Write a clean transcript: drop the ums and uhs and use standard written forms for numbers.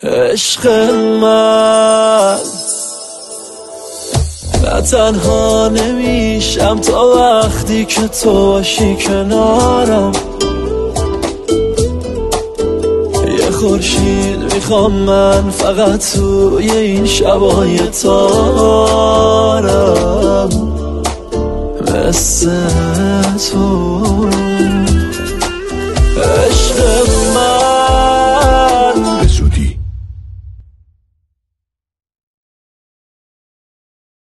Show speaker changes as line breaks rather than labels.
عشق من تنها نمیشم تا وقتی که تو باشی کنارم. یه خورشید میخوام من فقط توی این شبای تارم مثل تو. عشق